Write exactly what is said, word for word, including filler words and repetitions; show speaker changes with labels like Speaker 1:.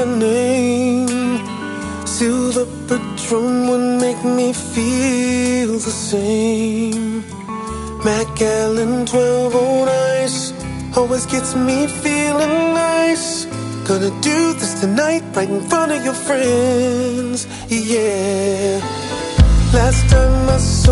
Speaker 1: my name. Silver Patron would make me feel the same. Macallan twelve on ice always gets me feeling nice. Gonna do this tonight right in front of your friends, yeah. Last time I saw